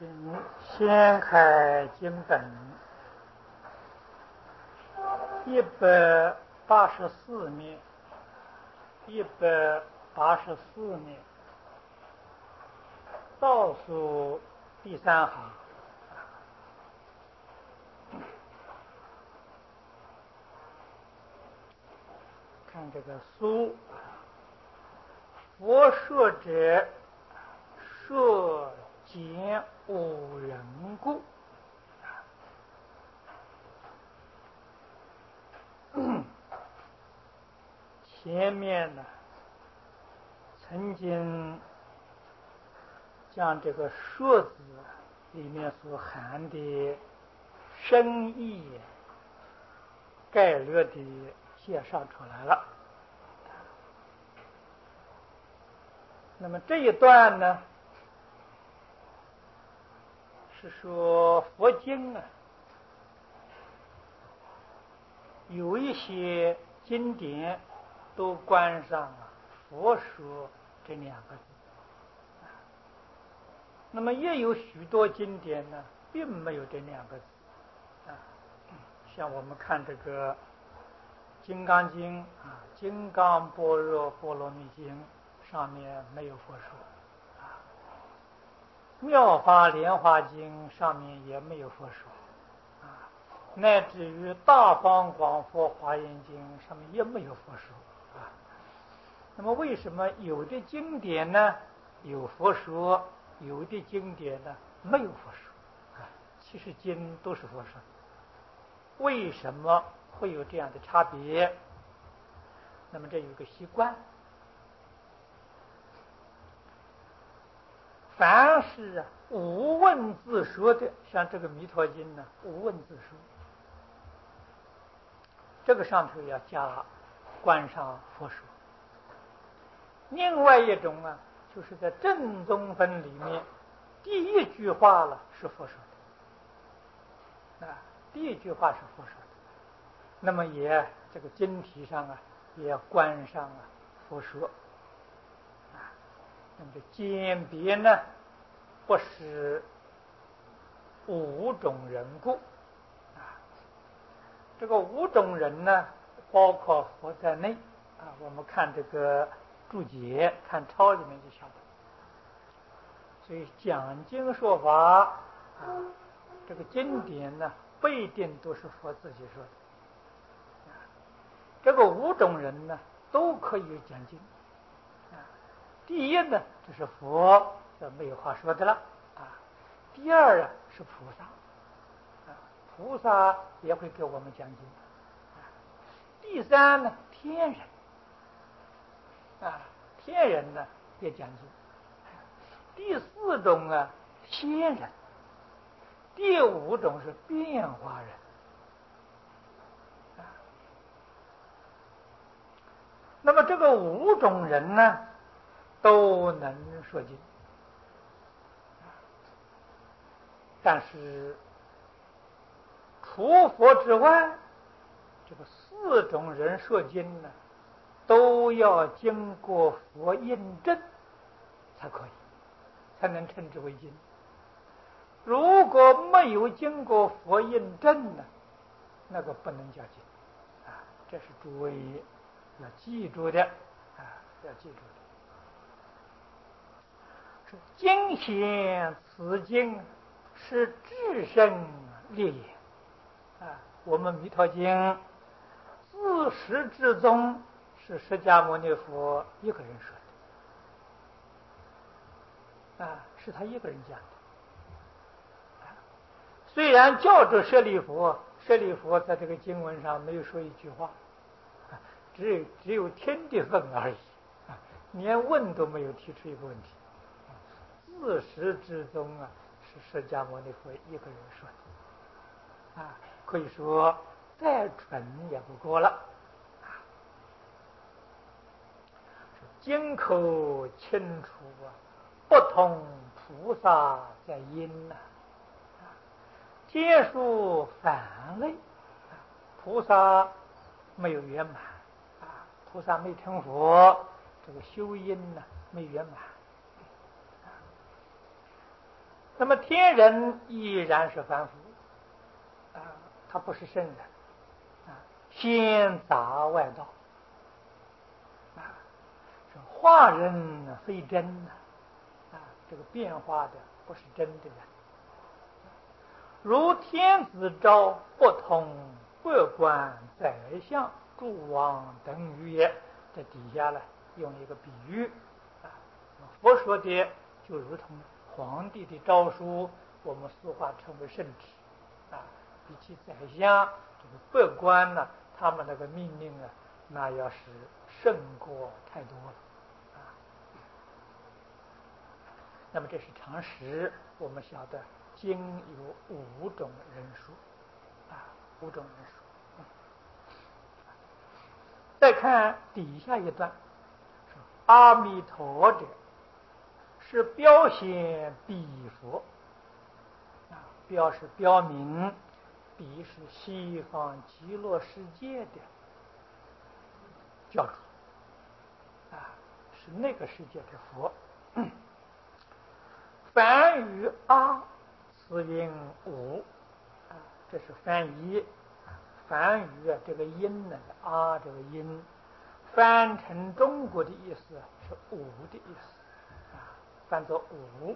先开经本184面，184面，倒数第3行。看这个书，佛说者，说见无人故。前面呢，曾经将这个说字里面所含的深意概略地介绍出来了。那么这一段呢，是说佛经啊，有一些经典都关上了佛说这2个字，那么也有许多经典呢，并没有这2个字啊。像我们看这个《金刚经》啊，《金刚般若波罗蜜经》上面没有佛说啊，《妙法莲华经》上面也没有佛说啊，乃至于《大方广佛华严经》上面也没有佛说啊。那么为什么有的经典呢有佛说，有的经典呢没有佛说啊？其实经都是佛说的，为什么会有这样的差别？那么这有个习惯，凡是无问自说的，像这个弥陀经呢，无问自说，这个上头要加关上佛说。另外一种啊，就是在正宗分里面，第一句话了是佛说的啊，第一句话是佛说的，那么也这个经题上啊，也要关上啊佛说啊。那么这鉴别呢，不是5种人故啊。这个5种人呢，包括佛在内啊。我们看这个注解，看抄里面就晓得。所以讲经说法啊，这个经典呢，不一定都是佛自己说的。这个5种人呢，都可以讲经啊。第一呢，就是佛，这没有话说的了啊。第二啊，是菩萨啊，菩萨也会给我们讲经啊。第3呢，天人啊，天人呢也讲经。第4种啊，仙人。第5种是变化人啊。那么这个5种人呢，都能说经，但是除佛之外，这个4种人说经呢，都要经过佛印证才可以，才能称之为经。如果没有经过佛印证呢，那个不能叫经啊。这是诸位要记住的啊，要记住的。经显此经是至圣烈也啊。我们弥陀经自始至终是释迦牟尼佛一个人说的啊，是他一个人讲的。虽然叫做舍利弗，舍利弗在这个经文上没有说一句话，只有听的份而已啊，连问都没有提出一个问题。自始至终啊，是释迦牟尼佛一个人说的啊，可以说再纯也不过了啊。经口清楚啊，不同菩萨在因呐。皆属凡类啊，菩萨没有圆满啊，菩萨没成佛，这个修因呢没圆满。 那么天人依然是凡夫他不是圣人先杂外道化人非真这个变化的不是真的人。如天子昭不通百官宰相诸王等语也。这底下呢用一个比喻佛说的就如同皇帝的诏书，我们俗话称为圣旨比起宰相这个百官呢，他们那个命令那要是胜过太多了那么这是常识，我们晓得经有5种人数5种人数再看底下一段，阿弥陀者是标显彼佛标是标明，彼是西方极乐世界的教主是那个世界的佛。梵语阿，此音无这是翻译。梵语这个音呢这个音翻成中国的意思是无的意思翻作无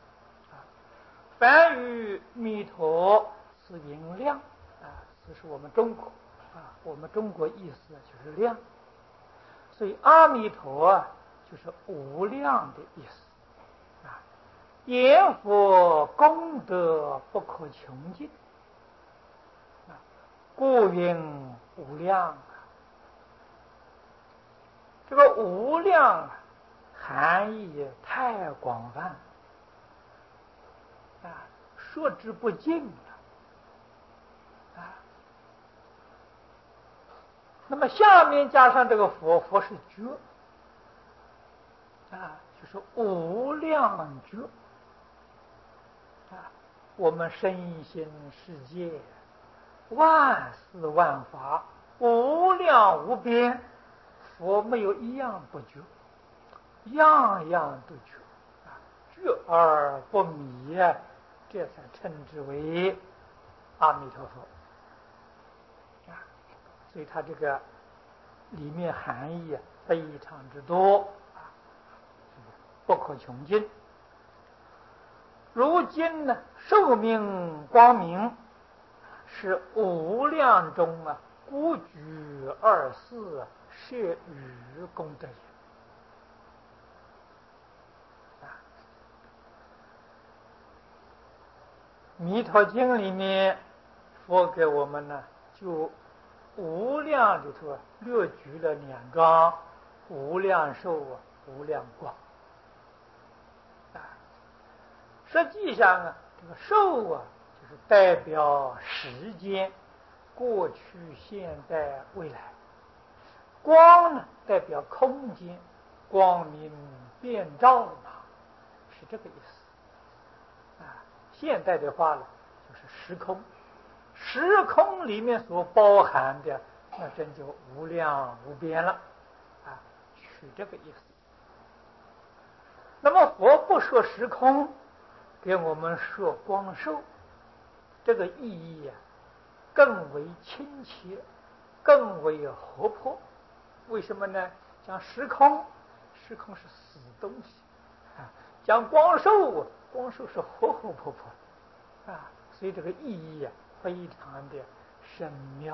梵语弥陀，此音量此是我们中国我们中国意思就是量，所以阿弥陀就是无量的意思言佛功德不可穷尽故云无量这个无量含义太广泛说之不尽那么下面加上这个佛，佛是觉就是无量觉我们身心世界万事万法无量无边，佛没有一样不觉，样样都觉觉而不迷这才称之为阿弥陀佛所以它这个里面含义非常之多不可穷尽。如今呢寿命光明是无量中孤举24摄与功德也弥陀经里面佛给我们呢就无量里头略举了2桩无量寿无量光实际上这个寿就是代表时间过去现在未来，光呢代表空间光明遍照是这个意思现代的话呢就是时空，时空里面所包含的那真就无量无边了取这个意思。那么佛不说时空，给我们说光寿，这个意义更为亲切，更为活泼。为什么呢？讲时空，时空是死东西讲光寿，光寿是活活泼泼所以这个意义非常的深妙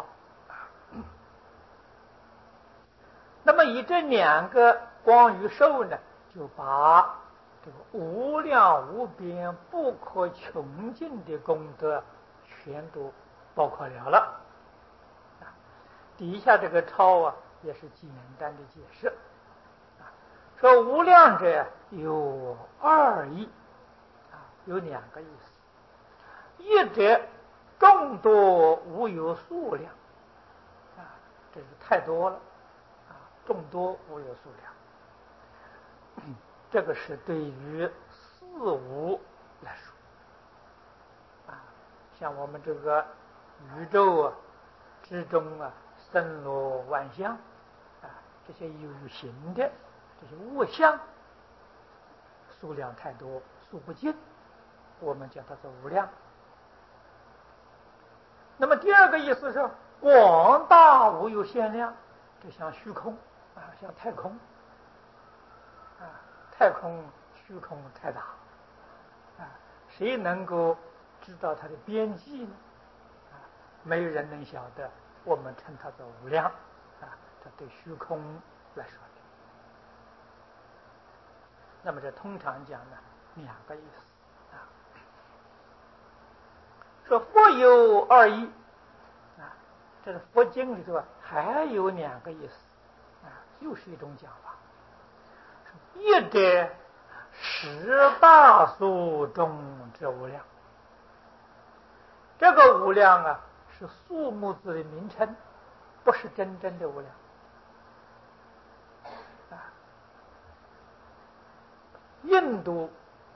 那么以这2个光与寿呢，就把这个无量无边不可穷尽的功德全都包括了底下这个抄也是简单的解释说无量者有2义有2个意思。一者众多无有数量这是太多了众多无有数量这个是对于四无来说像我们这个宇宙之中森罗万象这些有形的这些物象数量太多数不尽我们叫它做无量。那么第二个意思是广大无有限量，就像虚空啊，像太空啊，太空虚空太大啊，谁能够知道它的边际呢？啊，没有人能晓得。我们称它做无量啊，这对虚空来说的。那么这通常讲呢，两个意思啊。说佛有二义啊，这是佛经里头还有两个意思啊，又是一种讲法。一者十大数中之无量，这个无量啊是数目字的名称，不是真正的无量啊。印度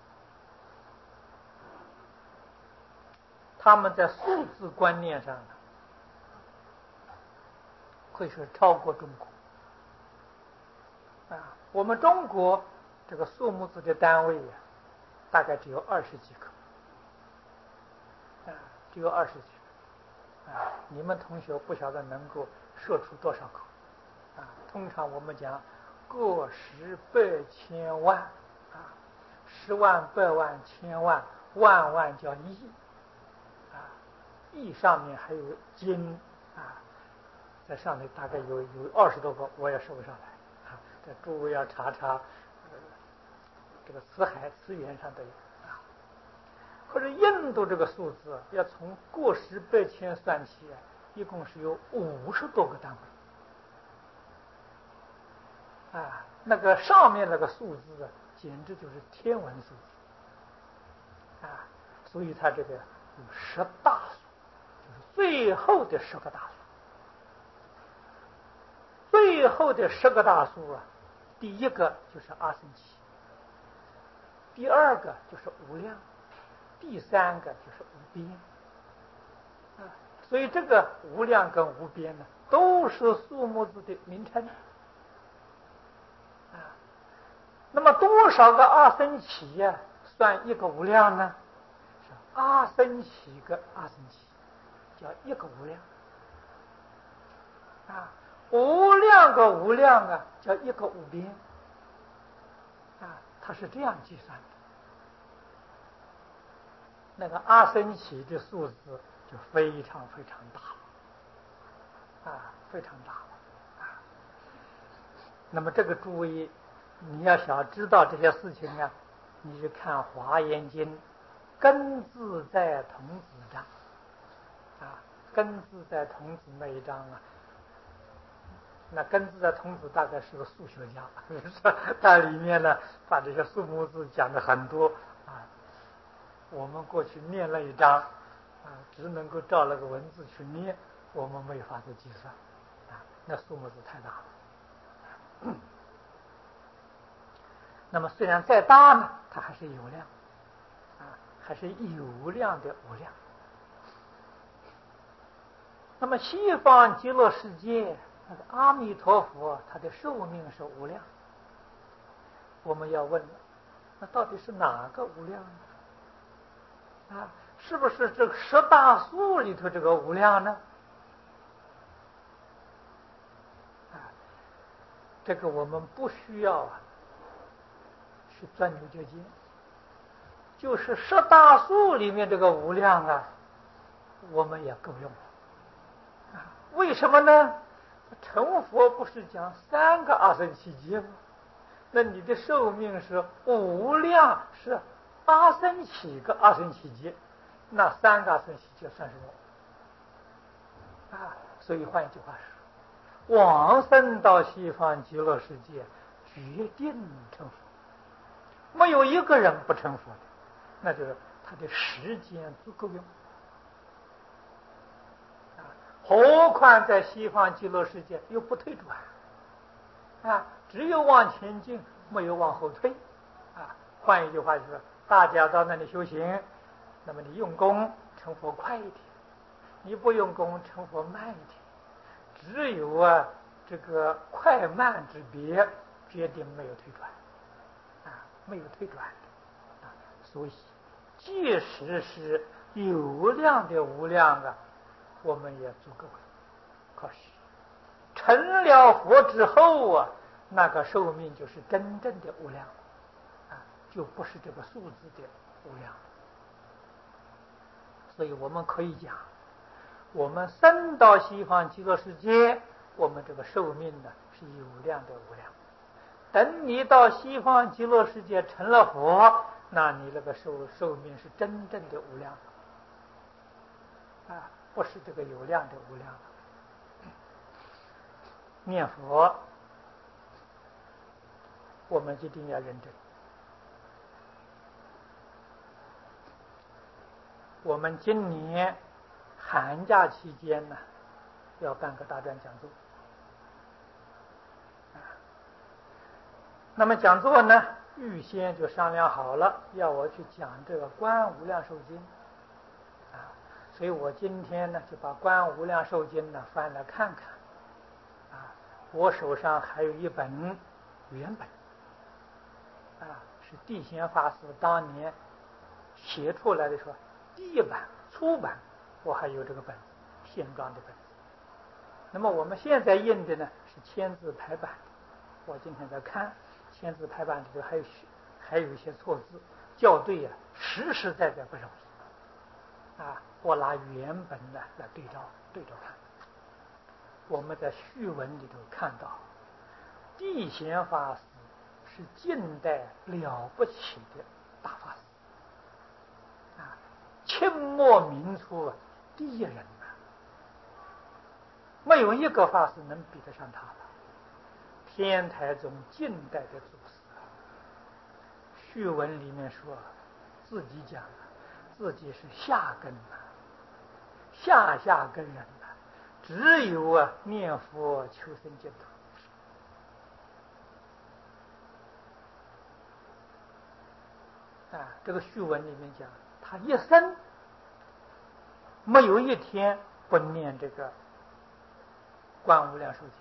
他们在数字观念上可以说超过中国啊。我们中国这个数目字的单位啊，大概只有20几个啊，只有20几个啊。你们同学不晓得能够说出多少个啊？通常我们讲个十百千万啊，10万、百万、千万、万万叫亿啊，亿上面还有金啊，在上面大概有20多个，我也说不上来啊。这诸位要查查，这个词海词源上都有啊。可是印度这个数字要从个十百千算起，一共是有50多个单位啊。那个上面那个数字简直就是天文数字啊。所以它这个有10大数，就是最后的10个大数。最后的10个大数啊，第一个就是阿僧祇，第二个就是无量，第三个就是无边啊。所以这个无量跟无边呢，都是数目字的名称啊。那么多少个阿僧祇呀，算一个无量呢？是阿僧祇个阿僧祇，叫一个无量啊。无量个无量啊，叫一个无边啊。它是这样计算的。那个阿僧祇的数字就非常非常大了啊，非常大了啊。那么这个诸位，你要想知道这些事情啊，你就看《华严经》根自在童子章啊，根自在童子那一章啊。那根自在童子大概是个数学家，它里面呢把这些数目字讲的很多啊。我们过去念了一章啊，只能够照那个文字去念，我们没法子计算啊，那数目字太大了。那么虽然再大呢，它还是有量啊，还是有量的无量。那么西方极乐世界那个阿弥陀佛，他的寿命是无量。我们要问了，那到底是哪个无量呢？啊，是不是这10大数里头这个无量呢？啊，这个我们不需要去钻牛角尖，就是10大数里面这个无量啊，我们也够用了啊。为什么呢？成佛不是讲3个阿僧祇劫吗？那你的寿命是无量，是阿僧祇个阿僧祇劫，那3个阿僧祇劫算什么啊？所以换一句话说，往生到西方极乐世界，决定成佛，没有一个人不成佛的，那就是他的时间足够用。何况在西方极乐世界又不退转啊，只有往前进，没有往后退啊。换一句话就是，大家到那里修行，那么你用功成佛快一点，你不用功成佛慢一点，只有这个快慢之别，决定没有退转啊，没有退转啊。所以即使是有量的无量啊，我们也足够了。可是成了佛之后啊，那个寿命就是真正的无量啊，就不是这个数字的无量。所以我们可以讲，我们生到西方极乐世界，我们这个寿命呢是有量的无量。等你到西方极乐世界成了佛，那你那个寿命是真正的无量啊，不是这个有量的无量了。念佛，我们一定要认真。我们今年寒假期间呢，要办个大专讲座。那么讲座呢，预先就商量好了，要我去讲这个《观无量寿经》啊，所以我今天呢就把《观无量寿经》呢翻来看看啊。我手上还有一本原本啊，是地贤法师当年写出来的，说第一版初版，我还有这个本子，线装的本子。那么我们现在印的呢是签字排版，我今天在看。签字排版里头还有一些错字，校对啊，实实在在不容易啊！我拿原本呢来对照看。我们在序文里头看到，地贤法师是近代了不起的大法师啊，清末民初啊第一人啊，没有一个法师能比得上他了。天台宗近代的祖师，序文里面说自己讲自己是下根下根人只有啊念佛求生净土啊。这个序文里面讲，他一生没有一天不念这个《观无量寿经》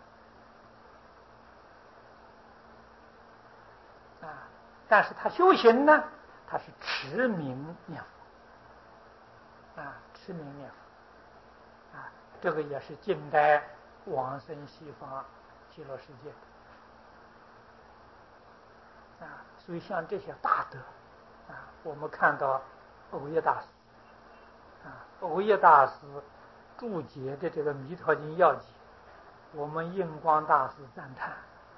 啊，但是他修行呢，他是持名念佛啊，持名念佛啊，这个也是近代往生西方极乐世界的啊。所以像这些大德啊，我们看到藕益大师啊，藕益大师注解的这个《弥陀经要解》，我们印光大师赞叹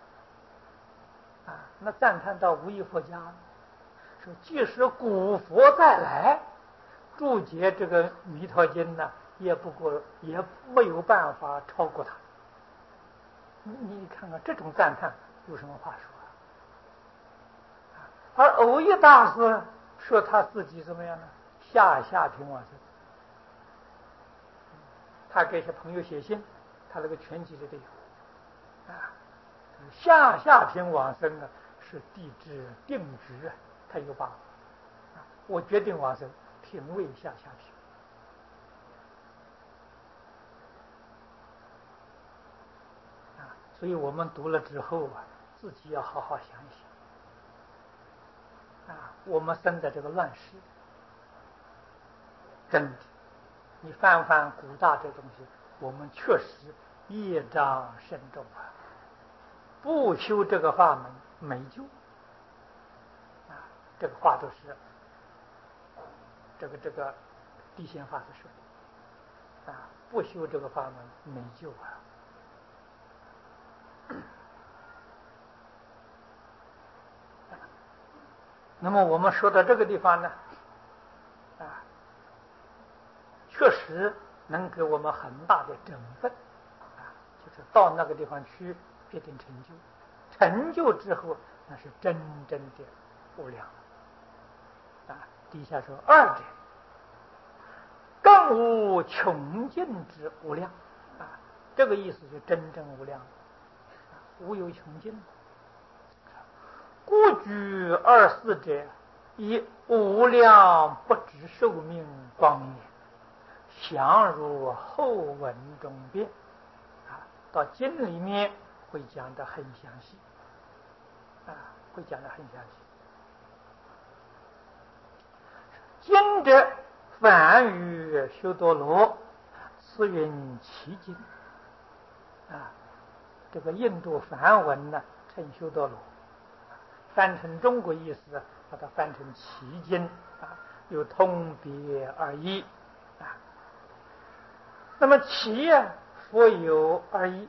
啊，那赞叹到无异佛家，说即使古佛再来注解这个弥陀经呢，也没有办法超过他。你看看这种赞叹有什么话说啊？而藕益大师说他自己怎么样呢？下品往生。他给一些朋友写信，他那个全集里都有啊。下品往生呢是地支定局啊，他有把握啊。我决定往生，品位下品啊。所以我们读了之后啊，自己要好好想一想啊。我们生在这个乱世，真的，你翻古大这东西，我们确实业障深重啊。不修这个法门没救啊！这个话都是这个地贤法师说的啊，不修这个法门没救啊。那么我们说到这个地方呢啊，确实能给我们很大的振奋啊，就是到那个地方去必定成就，成就之后那是真正的无量啊。底下说二者更无穷尽之无量啊，这个意思就真正无量无有穷尽。故居24者，以无量不知寿命光也，详如后文中辩啊。到经里面会讲得很详细啊，会讲得很详细。 经者梵语修多罗，此云其经。这个印度梵文呢称修多罗，翻成中国意思把它翻成其经有通别而异那么其佛有二义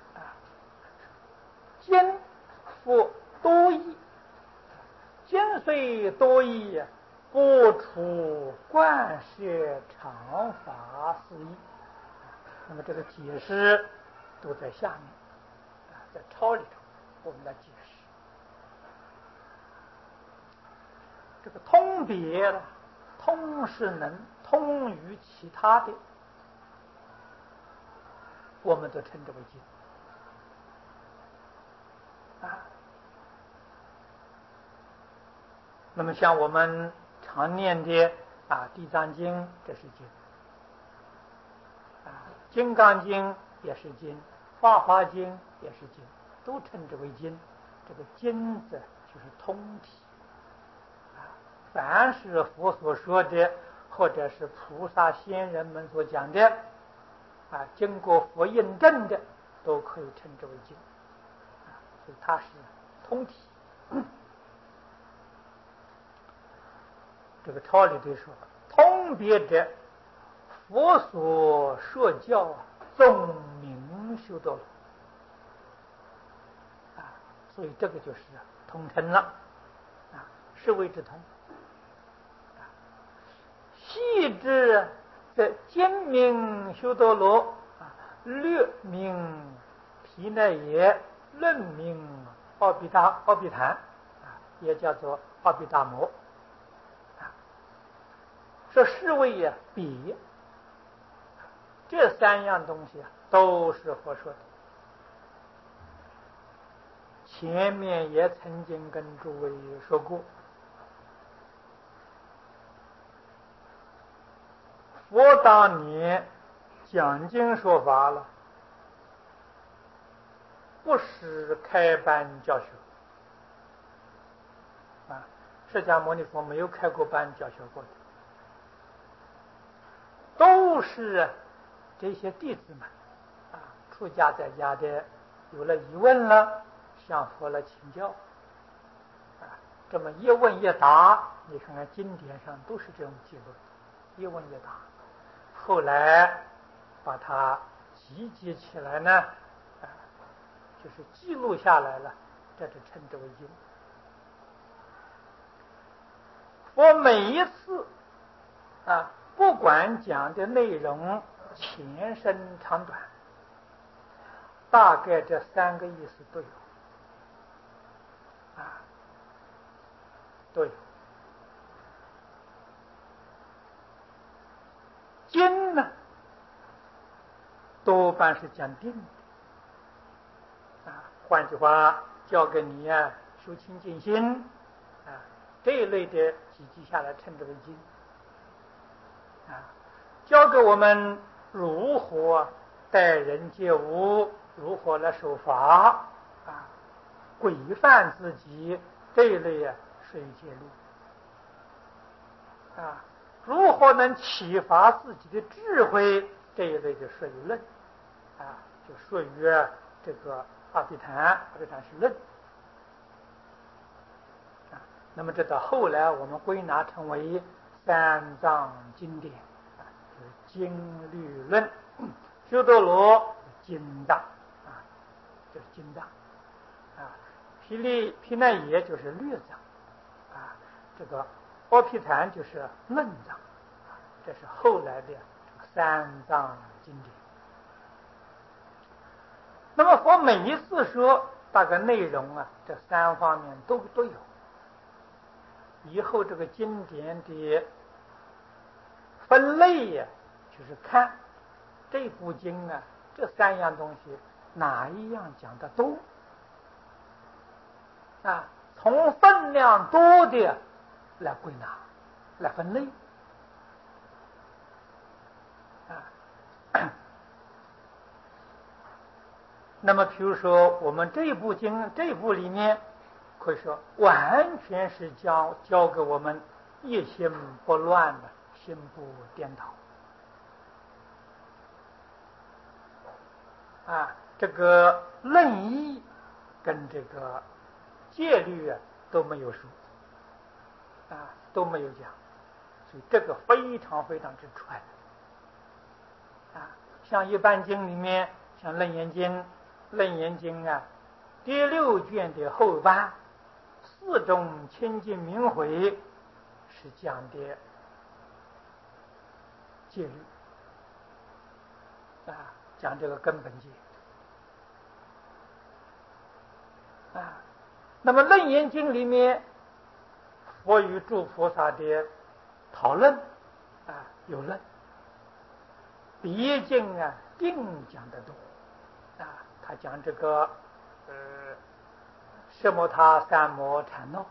经佛多义，经虽多义，不出观摄常法四义。那么这个解释都在下面在抄里头我们来解释。这个通别呢，通是能通于其他的，我们都称之为经那么像我们常念的地藏经，这是经金刚经也是经，法华经也是经，都称之为经。这个经字就是通体凡是佛所说的，或者是菩萨仙人们所讲的经过佛印证的，都可以称之为经所以它是通体这个抄里头说，通别者，佛所说教总名修多罗所以这个就是通称了是谓之通细致的经名修多罗略名毗奈耶，论名奥比昙也叫做奥比达摩这是谓别，这三样东西都是佛说的。前面也曾经跟诸位说过，佛当年讲经说法了，不是开班教学释迦牟尼佛没有开过班教学过的，都是这些弟子们出家在家的有了疑问了，向佛来请教这么一问一答，你看看经典上都是这种记录，一问一答，后来把它集结起来呢就是记录下来了，这就称之为经。我每一次不管讲的内容前深长短，大概这三个意思都有都有。经呢多半是讲定的换句话教给你修清净心这一类的集集下来称之为经教给我们如何待人接物，如何来守法规范自己，这一类是一戒律如何能启发自己的智慧，这一类的说语论就属于这个阿毗昙是论那么这到后来我们归纳成为三藏经典就是经律论修多罗经藏就是经藏毗奈耶就是略藏这个阿毗昙就是论藏这是后来的三藏经典。那么佛每一次说大概内容这三方面都有。以后这个经典的分类就是看这部经这三样东西哪一样讲的多从分量多的来归纳来分类那么比如说我们这部经这部里面可以说完全是教给我们一心不乱的，心不颠倒。这个论义跟这个戒律都没有说，都没有讲，所以这个非常非常之传。像一般经里面，像《楞严经》，《楞严经》第6卷的后半，4种清净明慧是讲的戒律，讲这个根本戒。那么《楞严经》里面，佛与诸菩萨的讨论有论，比经定讲得多。他讲这个奢摩他三摩禅闹，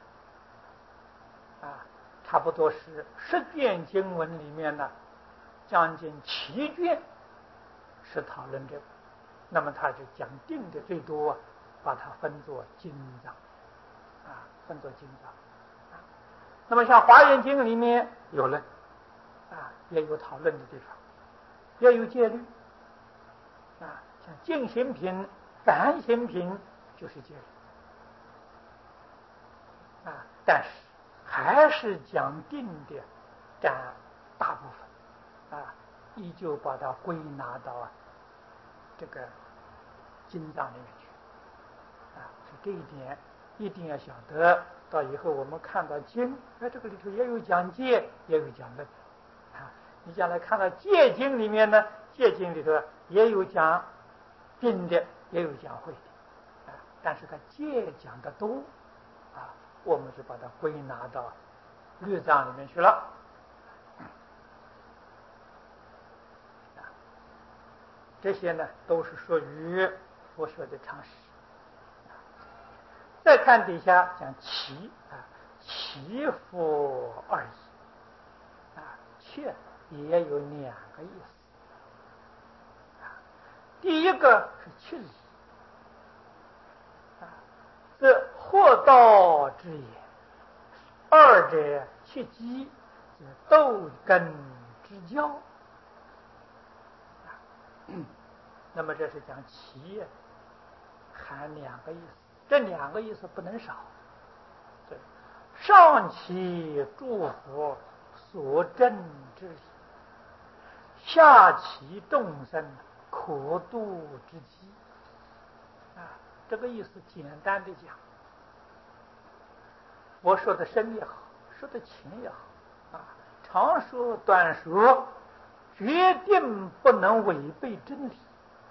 差不多是10卷经文里面呢，将近7卷是讨论这个。那么他就讲定的最多，把它分作经章，分作经章。那么像《华严经》里面有论，也有讨论的地方，也有戒律，像净行品、梵行品就是戒律，但是还是讲定的占大部分，依旧把它归纳到这个经章里面去，所以这一点一定要晓得。到以后我们看到经，这个里头也有讲戒，也有讲论，你将来看到戒经里面呢，戒经里头也有讲定的，也有讲慧的，但是它戒讲的多，我们就把它归纳到律章里面去了。这些呢都是属于佛说的常识。再看底下讲祈，祈福而已，切也有2个意思。第一个是去礼，这获道之也；二者切机，斗根之教。那么这是讲祈，含2个意思，这2个意思不能少。上祈诸佛所证之理，下祈众生可度之机。这个意思简单的讲，我说的深也好，说的浅也好，长说短说，决定不能违背真理，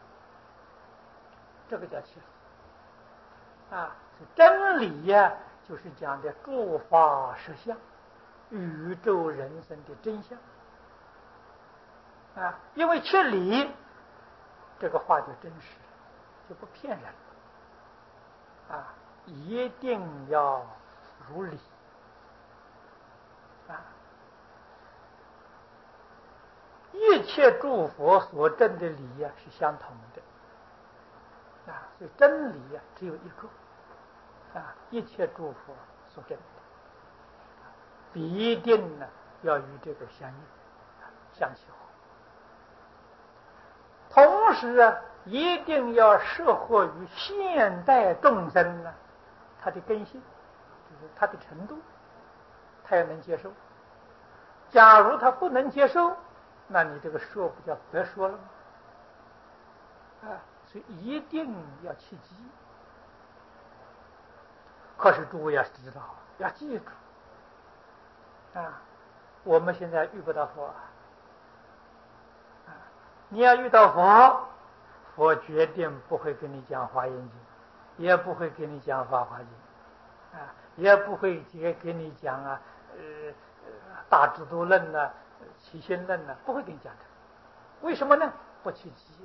这个叫切实。真理就是讲的诸法实相，宇宙人生的真相。因为切理，这个话就真实了，就不骗人了。一定要如理。一切诸佛所证的理是相同的。所以真理只有一个。一切诸佛所证的，必定呢要与这个相应，相契合。同时一定要适合于现代众生呢，他的根性，就是他的程度，他也能接受。假如他不能接受，那你这个说不叫白说了吗？所以一定要切记。可是诸位要知道，要记住我们现在遇不到佛你要遇到佛，佛决定不会跟你讲华严经，也不会跟你讲法华经，也不会给你讲大智度论起心论不会跟你讲这个。为什么呢？不去记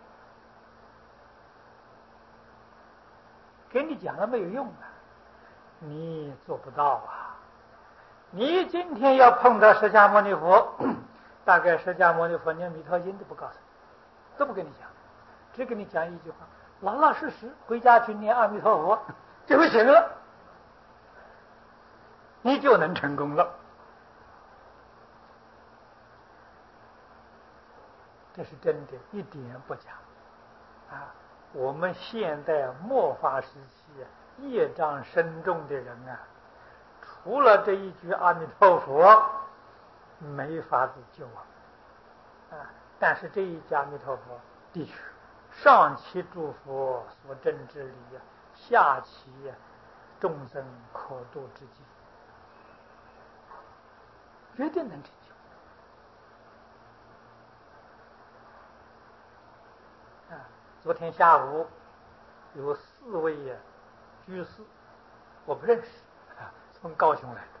给你讲了没有用你做不到你今天要碰到释迦牟尼佛，大概释迦牟尼佛连弥陀经都不告诉你，都不跟你讲，只跟你讲一句话：老老实实回家去念阿弥陀佛就会行了。 你就能成功了。这是真的，一点不假。啊，我们现代末法时期业障深重的人啊，除了这一句阿弥陀佛，没法子救啊。但是这一句阿弥陀佛的确，上其诸佛所证之理啊，下其众生可度之机，绝对能成就。昨天下午有4位居士，我不认识，从高雄来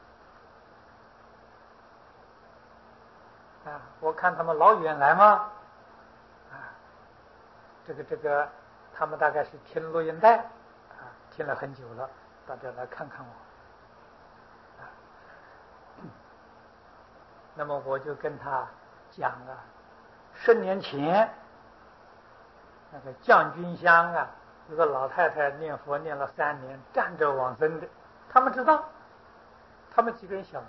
的。我看他们老远来吗？这个，他们大概是听录音带，听了很久了，到这来看看我。那么我就跟他讲10年前那个将军乡有个老太太念佛念了3年，站着往生的，他们知道，他们几个人晓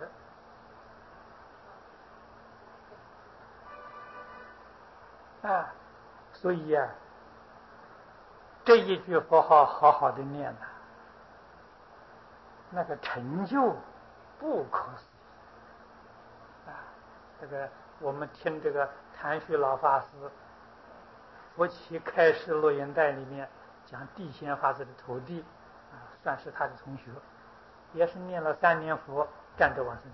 得。所以这一句佛号好好的念那个成就不可思议。这个我们听这个谭旭老法师佛起开示录音带里面讲地仙法师的徒弟算是他的同学，也是念了3年佛，站着往生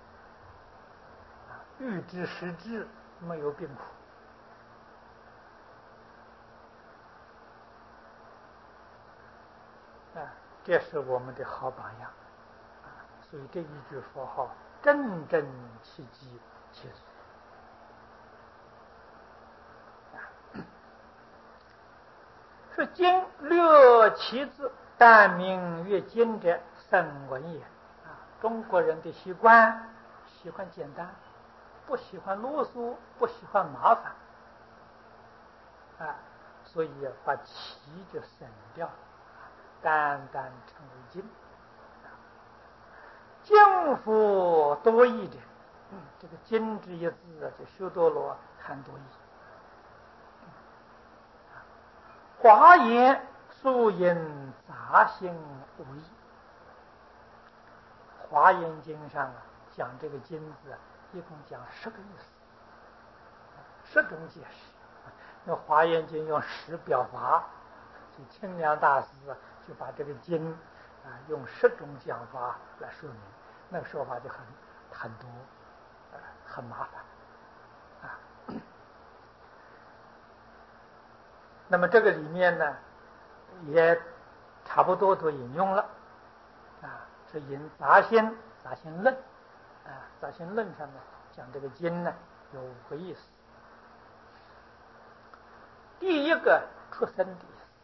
的。欲知实质，没有病苦。这是我们的好榜样。所以这一句佛号真真契机切实。说经略其字，但名阅经者甚闻也。中国人的习惯喜欢简单，不喜欢啰嗦，不喜欢麻烦所以把其就省掉了，单单称为经。经佛多义者，这个经之一字就修多罗含多义。华严素因杂心无异。华严经上讲这个经字一共讲10个意思，10种解释。那华严经用10表法，就清凉大师就把这个经用10种讲法来说明，那个说法就很多，很麻烦那么这个里面呢，也差不多都引用了是引杂心论杂心论上面讲这个经呢有5个意思。第一个出生的意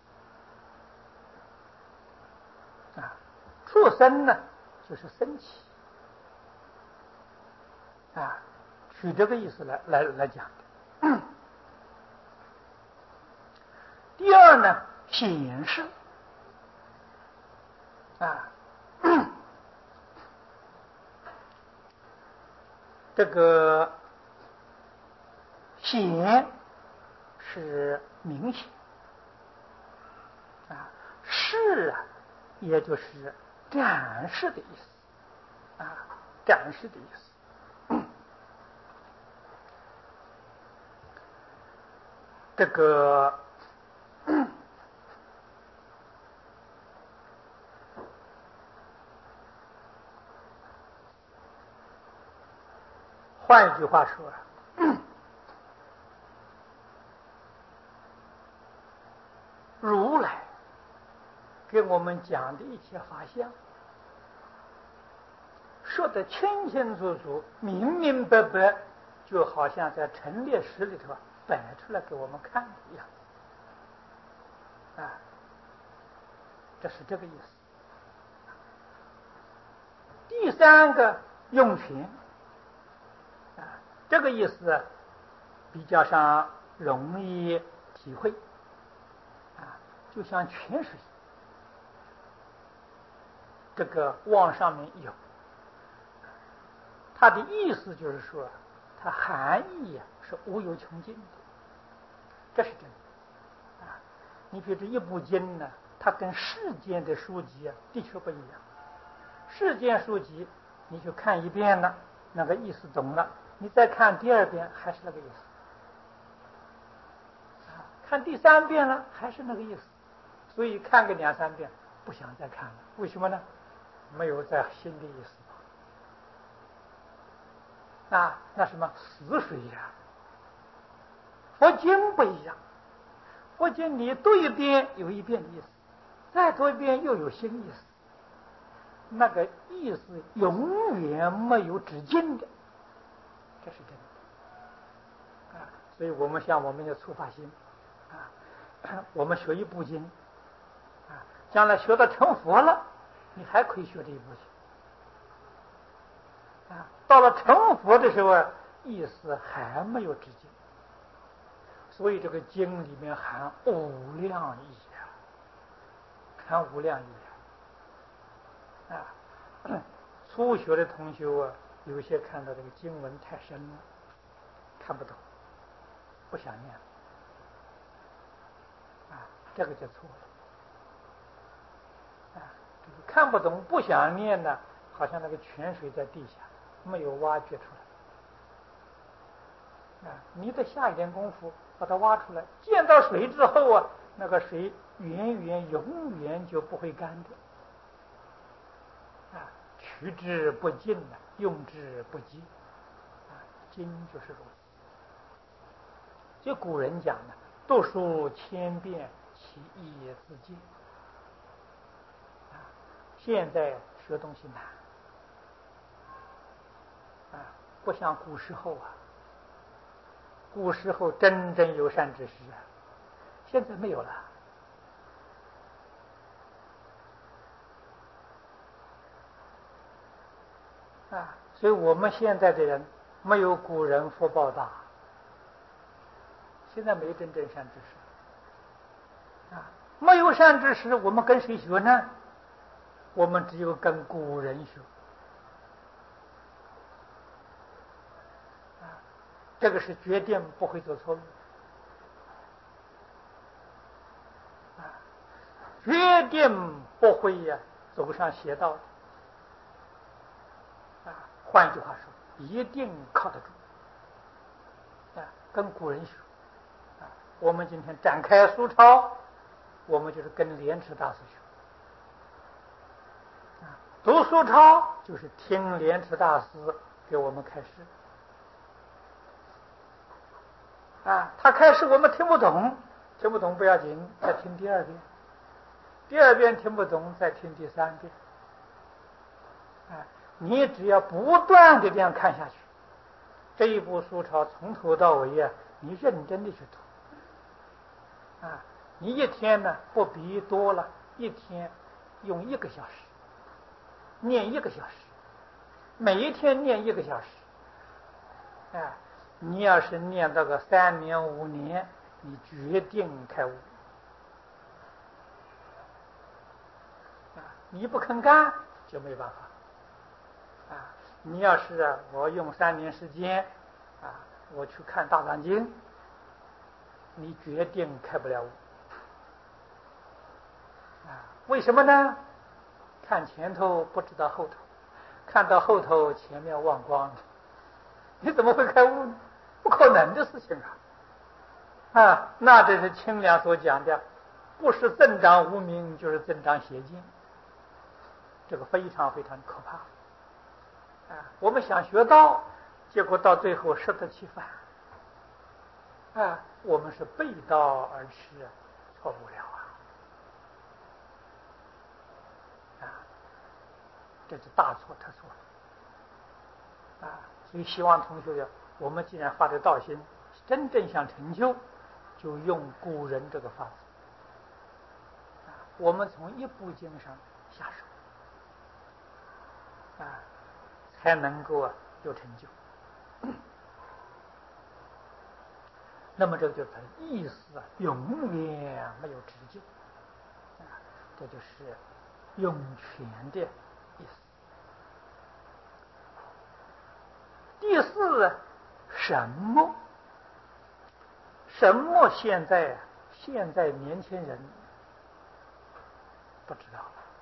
思出生呢就是升起取这个意思来讲的。第二呢显示这个显是明显示也就是展示的意思展示的意思。这个换一句话说如来给我们讲的一切法相，说得清清楚楚、明明白白，就好像在陈列室里头摆出来给我们看的一样这是这个意思。第三个用权这个意思比较上容易体会就像泉水，这个往上面有， 它的意思就是说，它含义是无有穷尽的，这是真的啊。你比如这一部经呢，它跟世间的书籍的确不一样。世间书籍你去看一遍了，那个意思懂了，你再看第二遍还是那个意思，看第三遍了还是那个意思，所以看个2、3遍不想再看了。为什么呢？没有再新的意思那什么死水呀！佛经不一样，佛经你读一遍有一遍的意思，再读一遍又有新意思，那个意思永远没有止境的，这是真的所以我们像我们的出发心我们学一部经将来学到成佛了，你还可以学这一部经到了成佛的时候意思还没有止境，所以这个经里面含无量义含无量义初学的同学有些看到这个经文太深了，看不懂，不想念这个就错了这个看不懂不想念呢，好像那个泉水在地下没有挖掘出来你得下一点功夫把它挖出来，见到水之后那个水永远就不会干的取之不尽用之不竭经就是如此。就古人讲的，读书千遍，其义自见现在学东西难不像古时候古时候真正有善知识现在没有了所以我们现在的人没有古人福报大，现在没有真正善知识没有善知识，我们跟谁学呢？我们只有跟古人学这个是决定不会走错路决定不会走上邪道的换句话说，一定靠得住跟古人学我们今天展开书抄，我们就是跟莲池大师学读书抄就是听莲池大师给我们开示他开示我们听不懂不要紧，再听第2遍，第2遍听不懂再听第3遍你只要不断的这样看下去，这一部书抄从头到尾你认真的去读你一天呢不比多了，一天用1个小时念1个小时，每一天念1个小时你要是念到个3年5年，你决定开悟你不肯干就没办法你要是我用3年时间我去看大藏经，你决定开不了悟为什么呢？看前头不知道后头，看到后头前面忘光了，你怎么会开悟呢？不可能的事情那这是清凉所讲的，不是增长无明，就是增长邪见，这个非常非常可怕我们想学道，结果到最后适得其反我们是背道而驰，错不了这是大错特错所以希望同学我们既然发的道心真正想成就，就用古人这个法子我们从一部经上下手才能够有成就那么这就是意思永远没有止境这就是涌泉的意思意思什么？什么现在年轻人不知道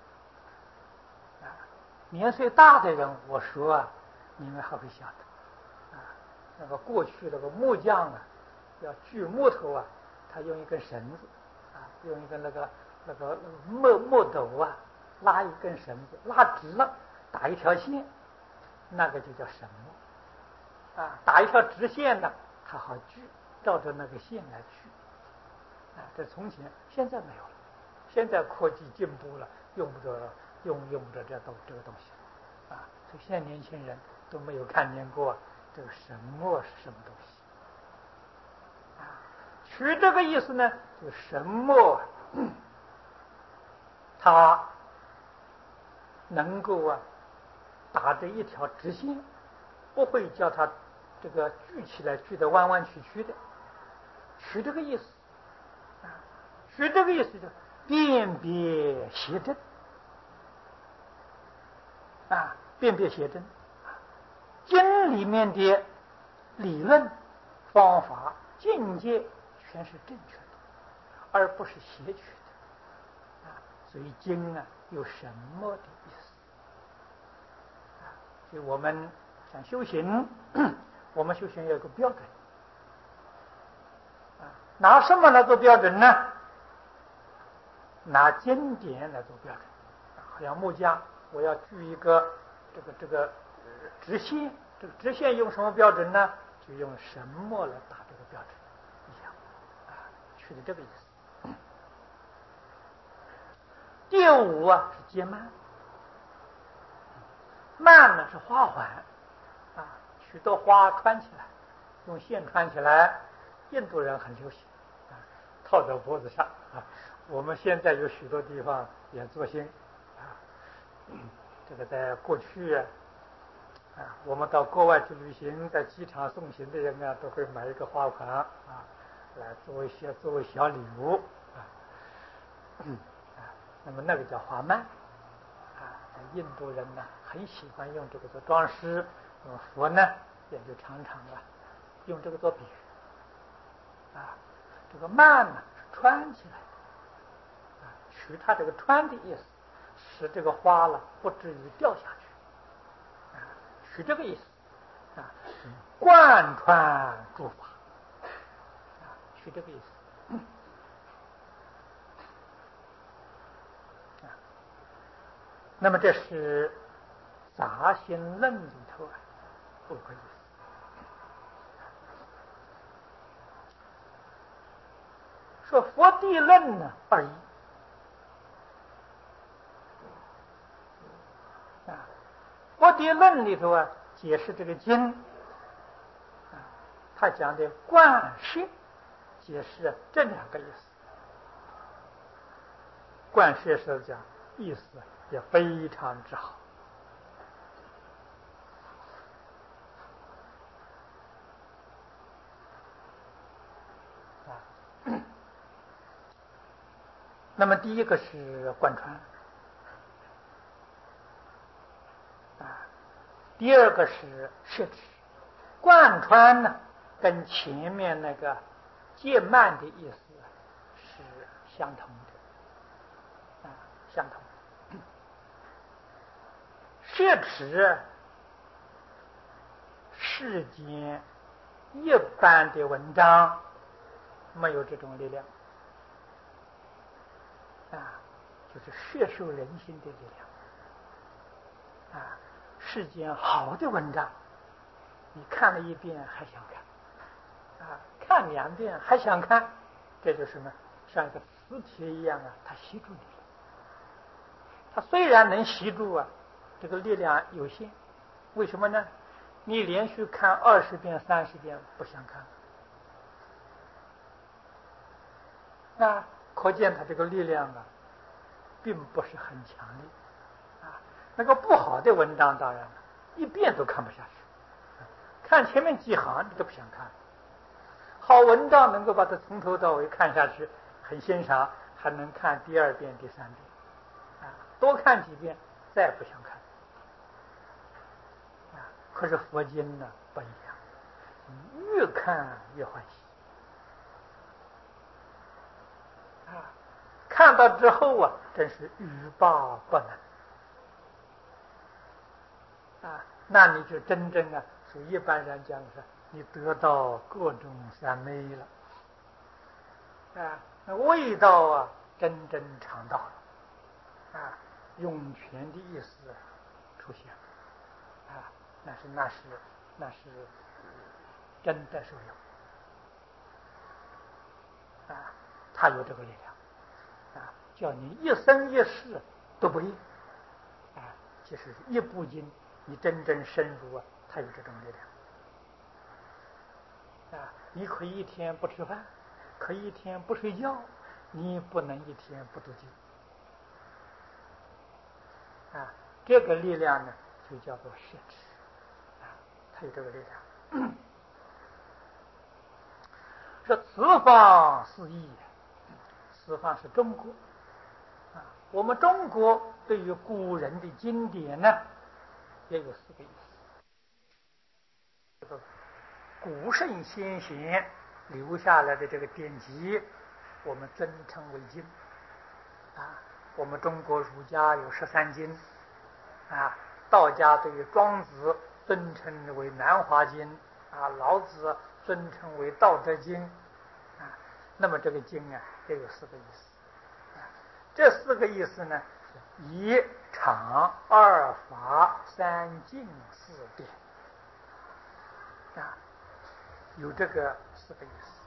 年岁大的人我说你们还会晓得那个过去那个木匠要锯木头他用一根绳子用一根那个木斗拉一根绳子，拉直了打一条线，那个就叫绳木打一条直线呢，它好锯，照着那个线来锯这从前现在没有了，现在科技进步了，用不着这个东西所以现在年轻人都没有看见过这个绳墨是什么东西取这个意思呢，这个绳墨它能够打着一条直线，不会叫它这个锯起来锯得弯弯曲曲的，取这个意思取这个意思就辨别邪正辨别邪正经里面的理论方法境界全是正确的，而不是邪曲的所以经有什么的意思所以我们想修行我们修行有个标准拿什么来做标准呢？拿经典来做标准好像木匠我要锯一个这个直线，这个直线用什么标准呢？就用什么来打这个标准一样取的这个意思第五是接慢，慢呢是花环许多花穿起来用线穿起来，印度人很流行套在脖子上我们现在有许多地方也做兴这个在过去我们到国外去旅行，在机场送行的人都会买一个花环来作为小礼物那么那个叫花蔓印度人很喜欢用这个做装饰，佛呢也就常常用这个做比喻这个蔓呢是穿起来的取它这个穿的意思，使这个花不至于掉下去取这个意思贯穿诸法取这个意思那么这是杂行论里头5个意思说佛地论呢2义佛地论里头解释这个经他讲的观摄解释这2个意思，观摄是讲意思也非常之好那么第一个是贯穿第二个是摄持。贯穿呢跟前面那个渐慢的意思是相同的相同摄持世间一般的文章没有这种力量就是摄受人心的力量世间好的文章你看了1遍还想看看2遍还想看，这就是什么？像一个磁铁一样它吸住你了。它虽然能吸住这个力量有限，为什么呢？你连续看20遍、30遍不想看可见它这个力量并不是很强烈那个不好的文章当然1遍都看不下去，看前面几行你都不想看。好文章能够把它从头到尾看下去，很欣赏，还能看第2遍、第3遍多看几遍再不想看可是佛经呢不一样，越看越欢喜啊！看到之后啊，真是欲罢不能啊！那你就真正啊，属一般人讲是，你得到各种三昧了啊！那味道啊，真正尝到了啊，涌泉的意思出现了啊！那是真的受用啊！他有这个力量啊，叫你一生一世都不厌啊！其实一部经你真正深入啊，他有这种力量啊！你可以一天不吃饭，可以一天不睡觉，你不能一天不读经啊！这个力量呢，就叫做摄持啊，它有这个力量。说此方是义，此方是中国啊。我们中国对于古人的经典呢，也有四个意思。这个古圣先贤留下来的这个典籍，我们尊称为经啊。我们中国儒家有13经啊，道家对于庄子尊称为南华经啊，老子尊称为道德经啊。那么这个经啊，也有四个意思啊。这四个意思呢，一常、二法、三经、四典啊，有这个四个意思。